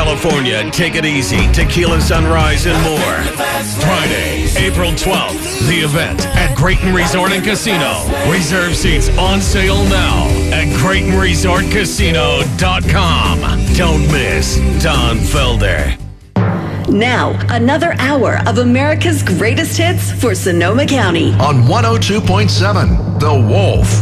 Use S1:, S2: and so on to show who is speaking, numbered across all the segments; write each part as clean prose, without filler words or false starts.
S1: California, Take It Easy, Tequila Sunrise, and more. Friday, April 12th, the event at Creighton Resort and Casino. Reserve seats on sale now at CreightonResortCasino.com. Don't miss Don Felder.
S2: Now, another hour of America's greatest hits for Sonoma County.
S3: On 102.7, The Wolf.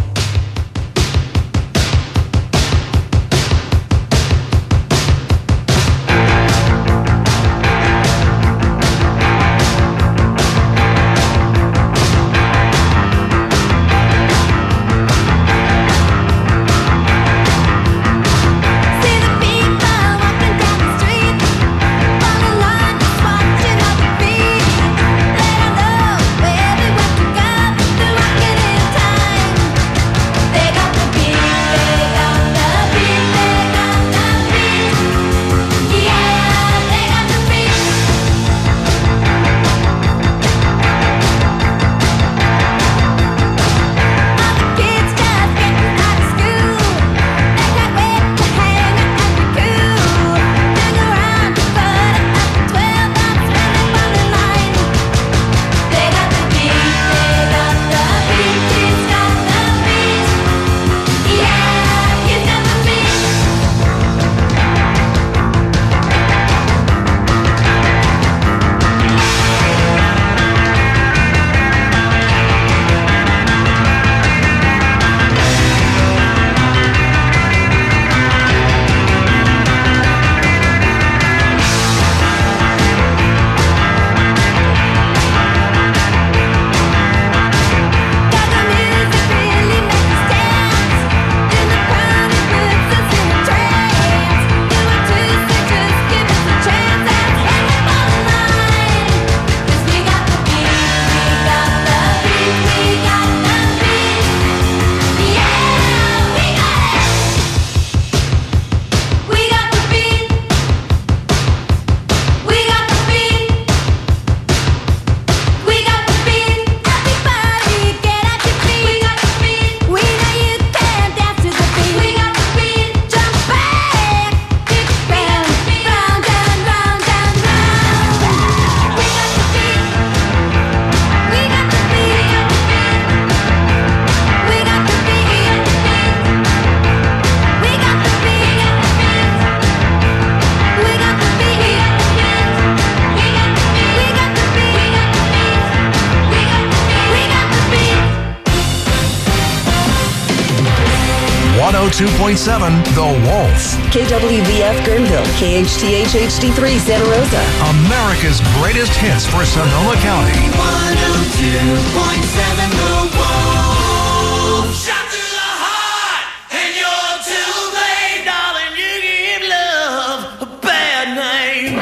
S3: The Wolf.
S2: KWVF Guerneville, KHTH HD3 Santa Rosa.
S3: America's greatest hits for Sonoma County.
S4: 102.7 The Wolf. Shot to the heart, and you're too late, darling. You give love a bad name.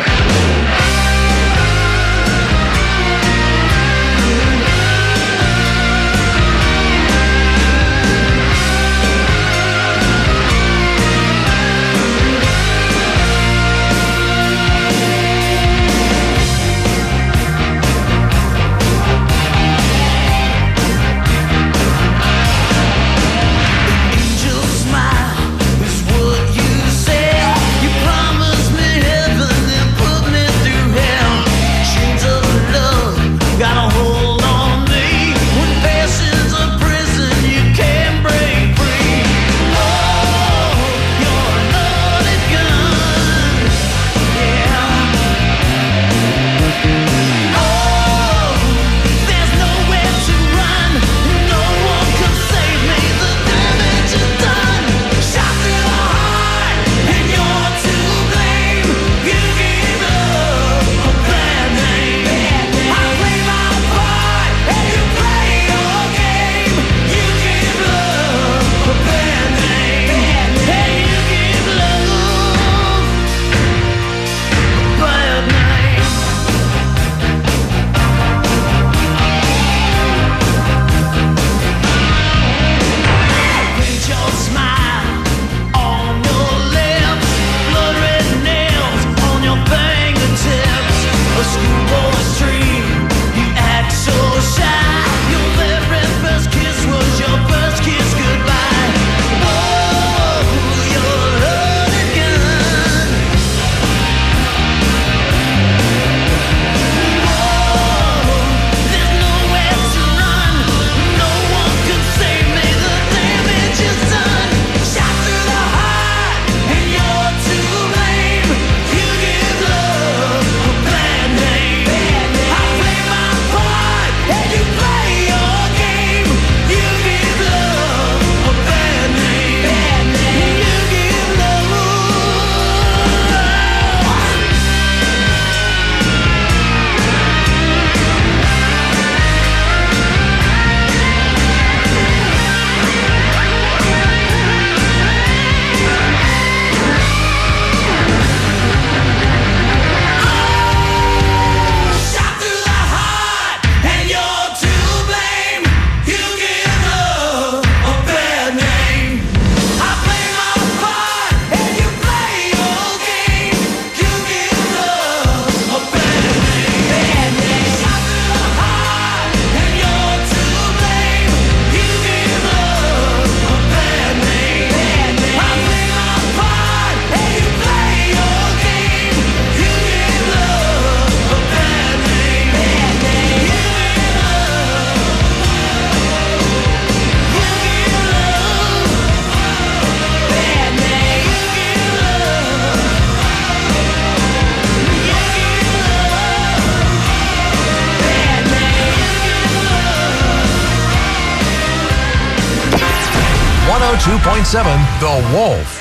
S3: 102.7 The Wolf.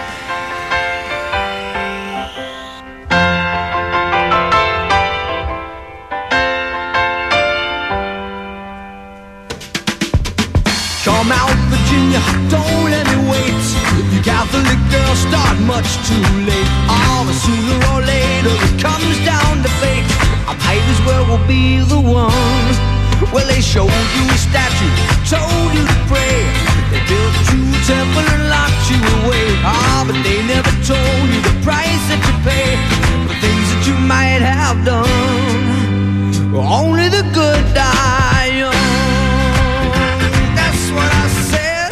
S4: Come out, Virginia, don't let me wait. You Catholic girls start much too late. Oh, but sooner or later it comes down to fate. I might as well be the one. Well, they showed you a statue, told you to pray. They built you a temple and locked you away. Ah, but they never told you the price that you pay for things that you might have done. Only the good die young. That's what I said.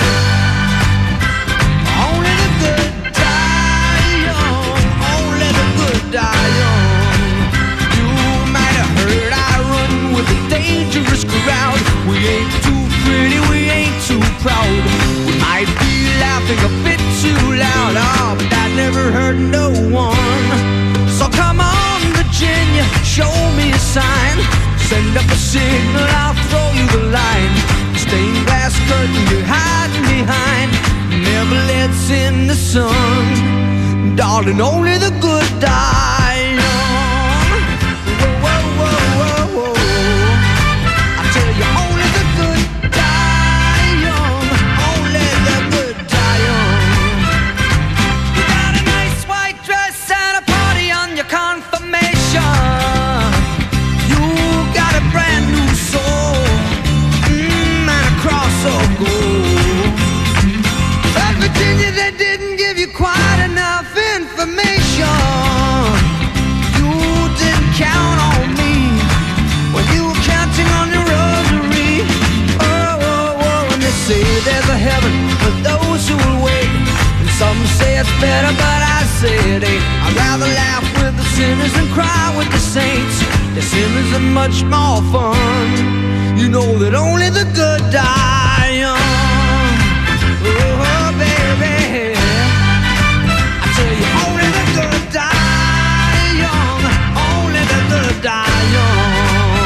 S4: Only the good die young. Only the good die young. You might have heard I run with a dangerous crowd. We ain't too pretty, we ain't too proud. We might be laughing a bit too loud, oh, but that never hurt no one. So come on, Virginia, show me a sign. Send up a signal, I'll throw you the line. Stained glass curtain you're hiding behind never lets in the sun. Darling, only the good die young. Whoa, whoa, whoa, whoa, whoa. I tell you, only the good die young. Only the good die young. You got a nice white dress and a party on your confirmation. You got a brand new soul, and a cross of gold. But Virginia, they didn't give you quite enough information. You didn't count on me when you were counting on your rosary. Oh, oh, oh, and they say there's a heaven for those who will wait. And some say it's better, but I say it ain't. I'd rather laugh with the sinners than cry with the saints. The sinners are much more fun. You know that only the good die young. Oh, baby, I tell you, only the good die young. Only the good die young.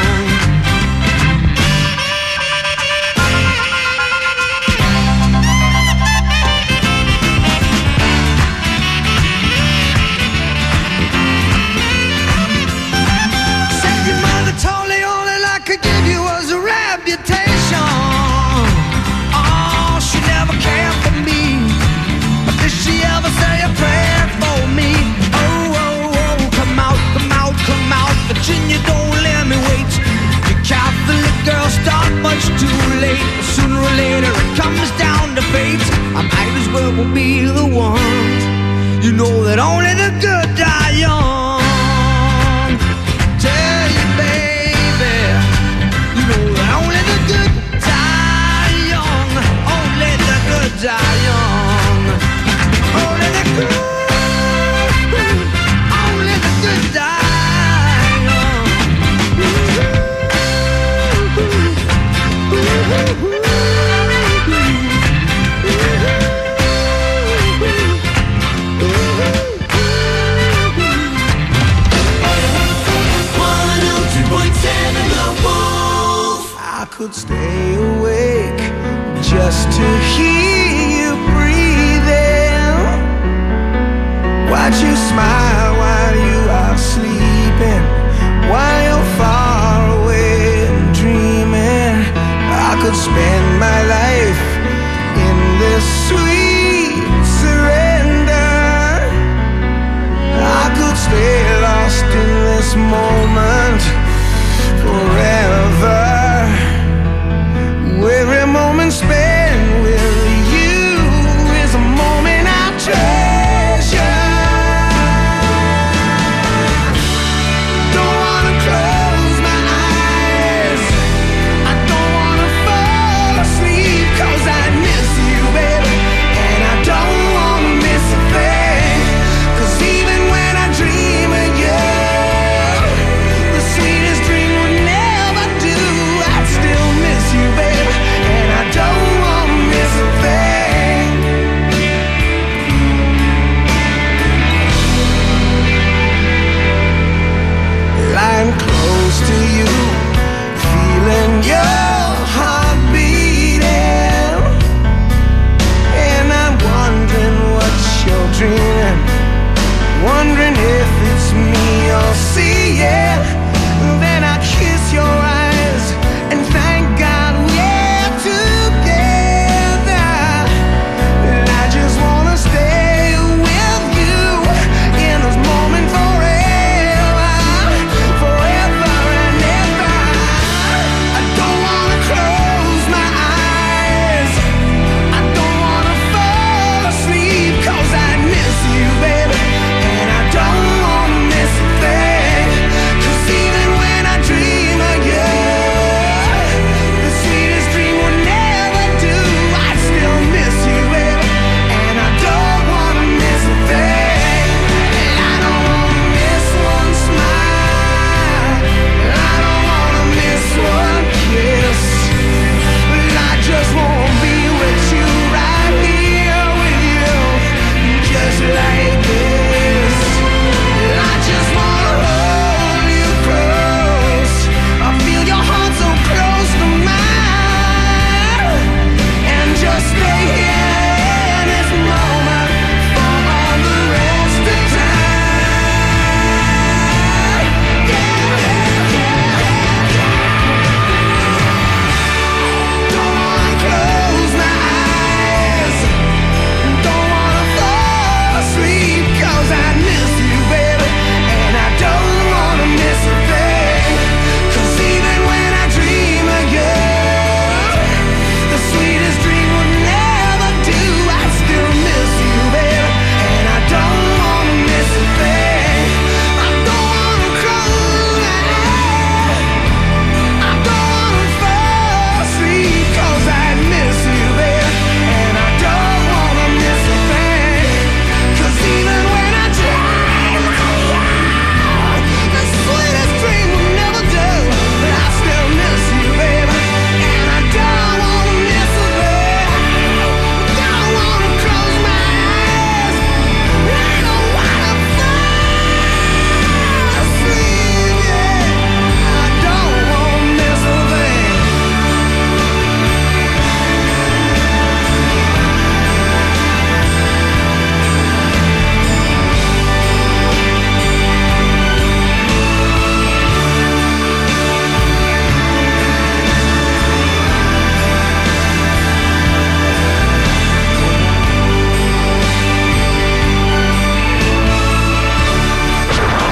S4: Said your mother told me all that I could give you was a reputation. Oh, she never cared for me, but did she ever say a prayer for me? Oh, oh, oh, come out, come out, come out, Virginia, don't let me wait. You Catholic girls start much too late. Sooner or later it comes down to fate. I might as well be the one. You know that only the good die young. Tell you, baby, you know that only the good die young. Only the good die young. Only the good. Only the good die young. I could stay awake just to hear you breathing. Watch you smile while you are sleeping, while you're far away and dreaming. I could spend my life in this sweet surrender. I could stay lost in this moment forever. Every moment spent with you is a moment I treasure. Don't wanna close my eyes, I don't wanna fall asleep, 'cause I miss you, baby, and I don't wanna miss a thing. 'Cause even when I dream of you,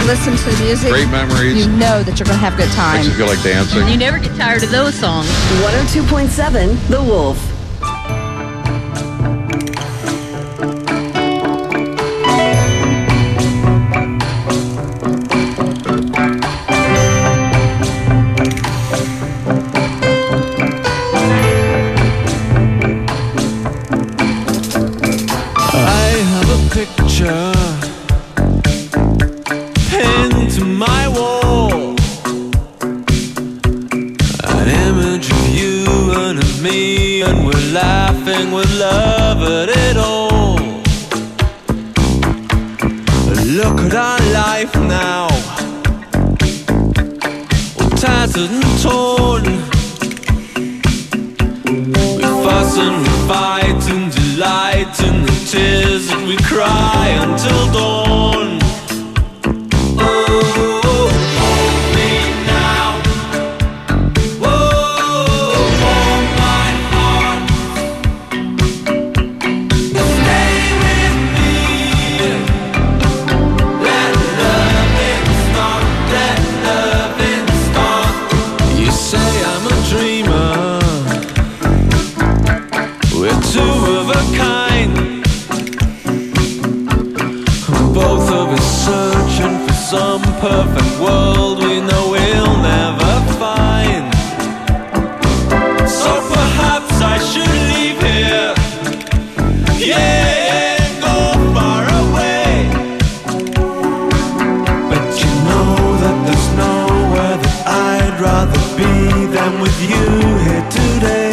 S5: listen to the music,
S6: Great memories.
S5: you know that you're going to have a good time.
S6: Makes you feel like dancing.
S7: You never get tired of those songs.
S2: 102.7 The Wolf.
S4: Pinned to my wall, an image of you and of me, and we're laughing with love at it all. Look at our life now, all tattered and torn. We fuss and we fight and delight in the tears that we cry until dawn. Some perfect world we know we'll never find. So perhaps I should leave here, yeah, and go far away. But you know that there's nowhere that I'd rather be than with you here today.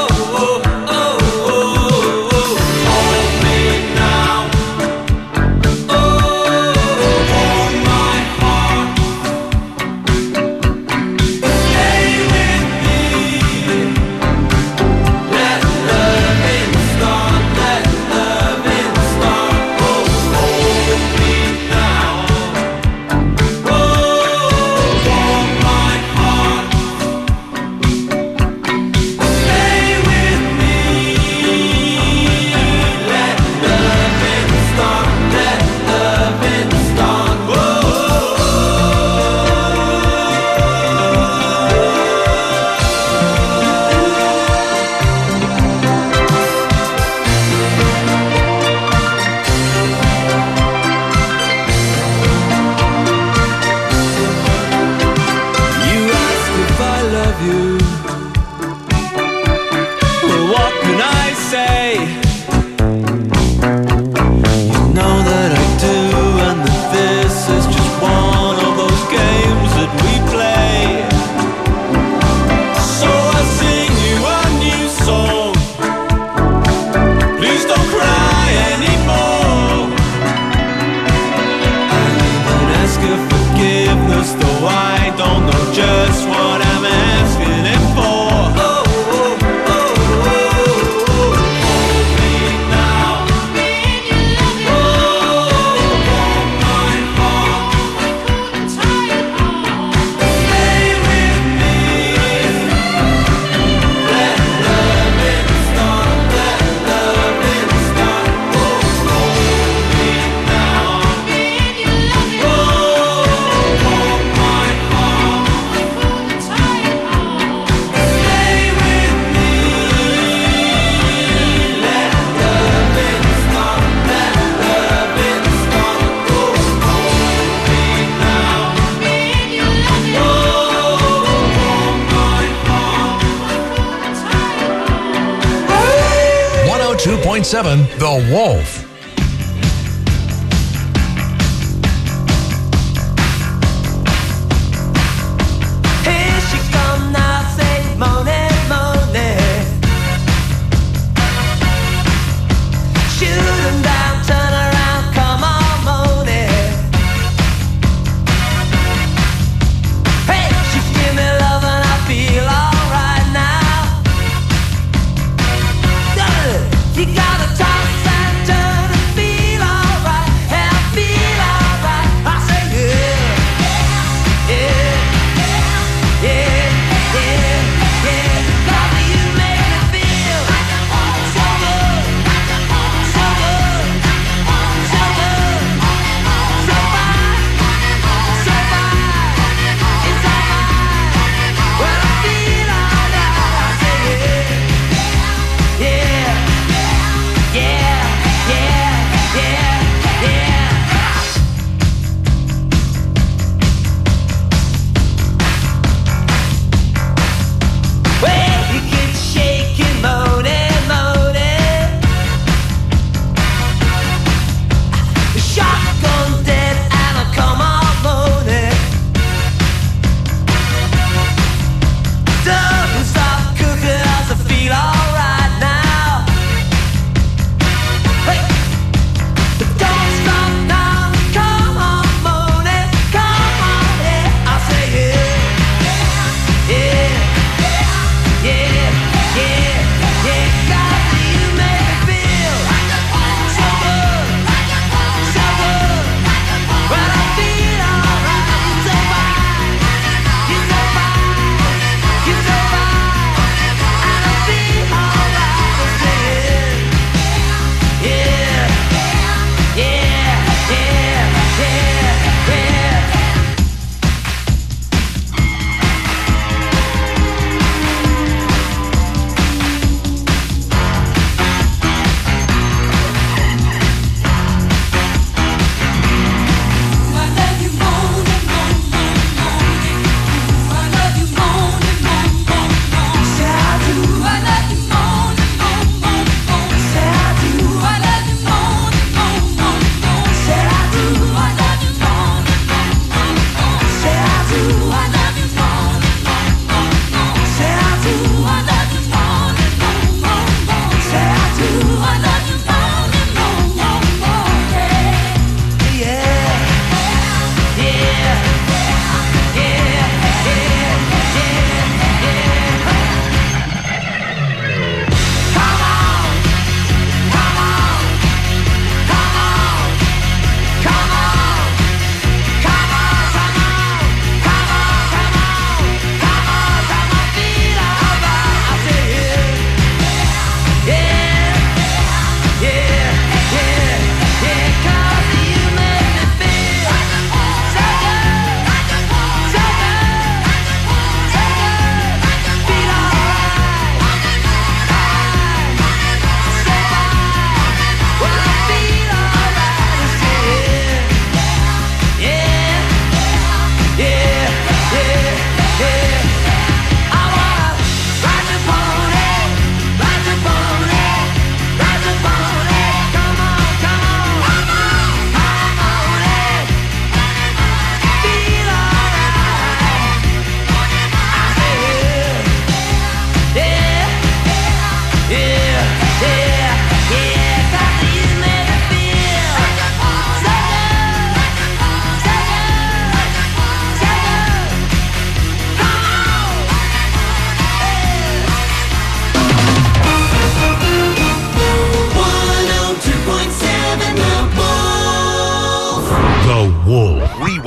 S3: The Wolf.
S4: Here she come now, say money, money. Shoot 'em down, turn around, come on, money. Hey, she give me love and I feel alright now. You gotta toss and turn.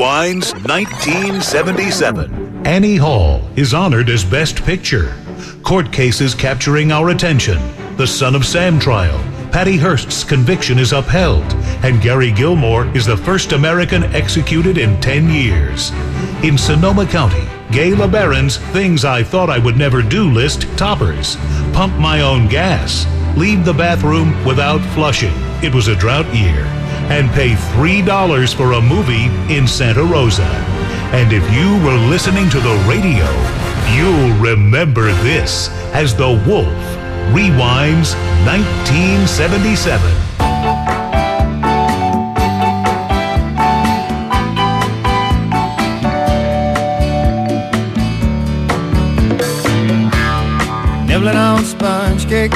S3: Rewind's 1977.
S6: Annie Hall is honored as Best Picture. Court cases capturing our attention. The Son of Sam trial. Patty Hearst's conviction is upheld, and Gary Gilmore is the first American executed in 10 years. In Sonoma County, Gay LeBaron's Things I Thought I Would Never Do list toppers. Pump my own gas. Leave the bathroom without flushing. It was a drought year. And pay $3 for a movie in Santa Rosa. And if you were listening to the radio, you'll remember this as The Wolf rewinds 1977.
S4: Nibbling on sponge cake,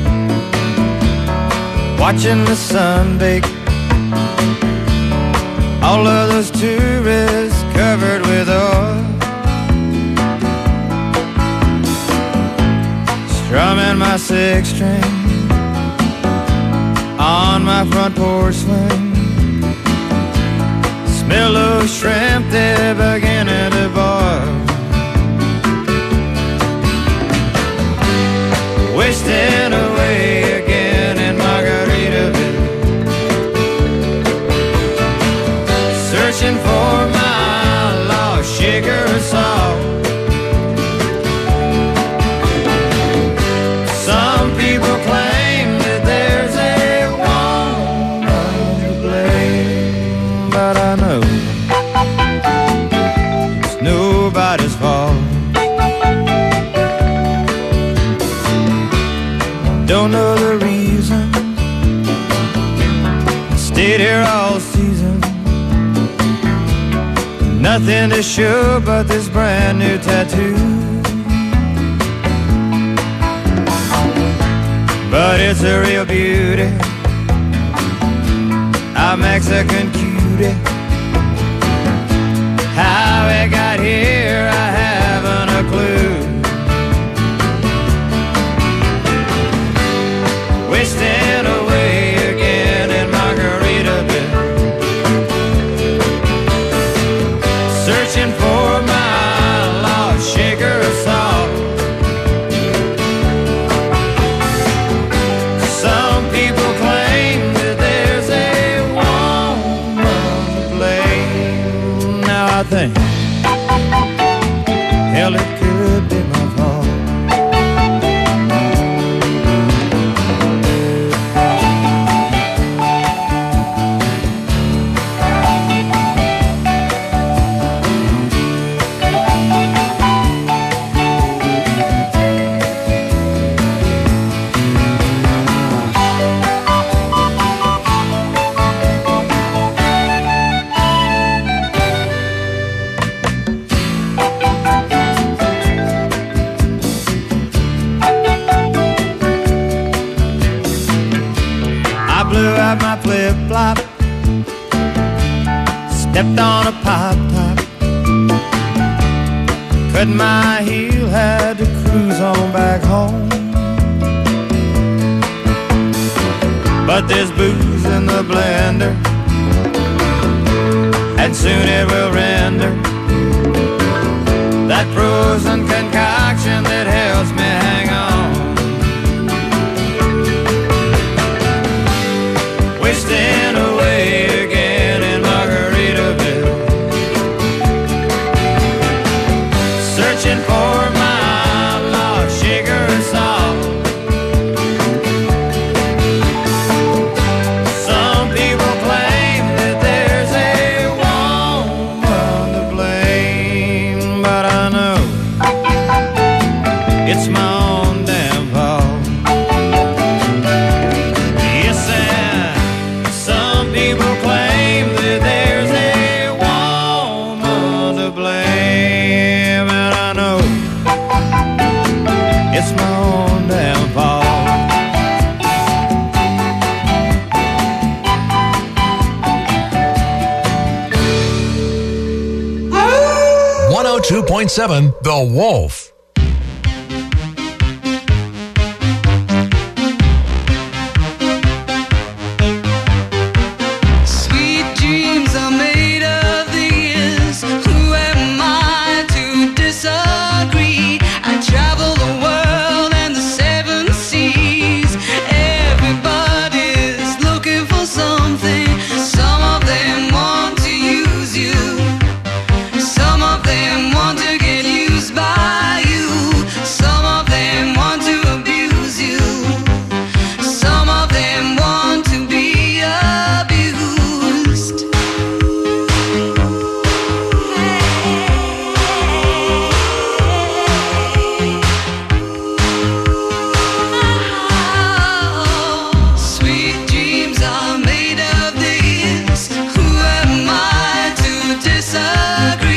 S4: watching the sun bake. All of those tourists covered with oil, strumming my six string on my front porch swing. Smell those shrimp, they're beginning to boil. Wasting away again in Margaritaville, searching for my lost sugar salt. Some people claim that there's a woman to blame, but I know it's nobody's fault. Don't know the reason, stayed here all season. Nothing to show but this brand new tattoo. But it's a real beauty, a Mexican cutie. How it got here, I haven't a clue. Wasting away again in Margaritaville, searching for my lost sugar salt. Some people claim that there's a woman to blame. Now I think, hell, it could be my fault. My flip-flop, stepped on a pop-top, cut my heel, had to cruise on back home. But there's booze in the blender, and soon it will render that frozen concoction that helps me hang on. Wasting away again in Margaritaville, searching for my lost sugar salt. Some people claim that there's a woman to blame, but I know it's my own damn fault. People claim that there's a woman to blame, and I know it's my own damn fault.
S3: 102.7 The Wolf.
S7: Sweet dreams are made of the
S4: disagree.